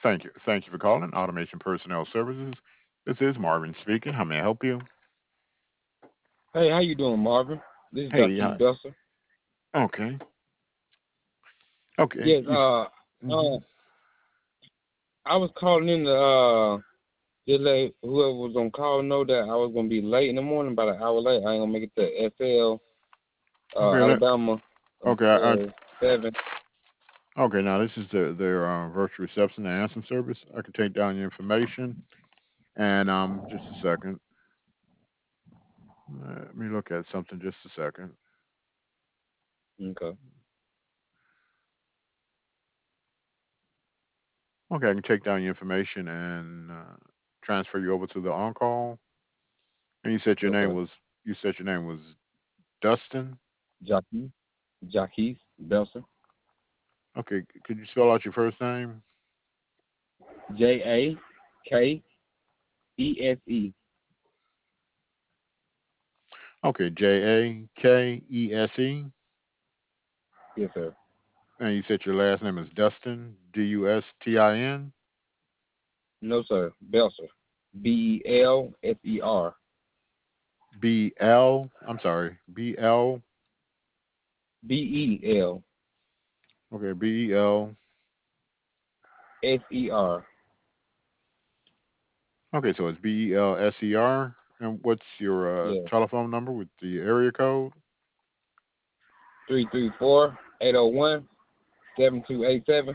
Thank you. Thank you for calling Automation Personnel Services. This is Marvin speaking. How may I help you? Hey, how you doing, Marvin? This is Hey, Dr. hi. Belser. Okay. Okay. Yes, Hmm. I was calling in to just let whoever was on call know that I was gonna be late in the morning, about an hour late. I ain't gonna make it to FL, Okay. Alabama Okay. until 7. Okay. Now this is their virtual reception and answering service. I can take down your information and just a second. Let me look at something. Just a second. Okay. Okay. I can take down your information and transfer you over to the on call. And Okay. you said your name was Dustin. Jackie, Jackie Belser. Okay. Could you spell out your first name? Jakese. Okay. Jakese. Yes, sir. And you said your last name is Dustin, Dustin. No, sir. Belser. Belser. I'm sorry, BL. Belser. Okay, BEL. Okay, so it's BELSER. And what's your Yeah. telephone number with the area code? 334-801-7287.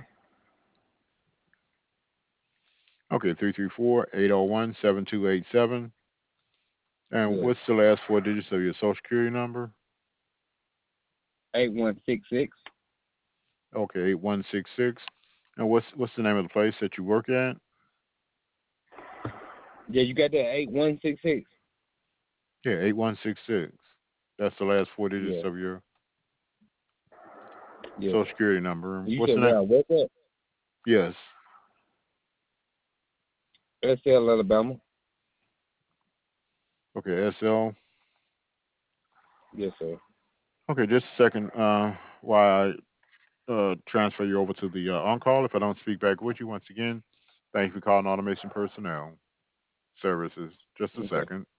Okay, 334-801-7287. And Yeah. what's the last four digits of your social security number? 8166. Okay, 8166. And what's the name of the place that you work at? Yeah, you got that 8166? Yeah, 8166. That's the last four digits Yeah. of your Yes. social security number. You What's said the name? where I work at? Yes. SL, Alabama. Okay, SL. Yes, sir. Okay, just a second. While I transfer you over to the on call, if I don't speak back with you once again, thank you for calling Automation Personnel Services. Just a Okay. second.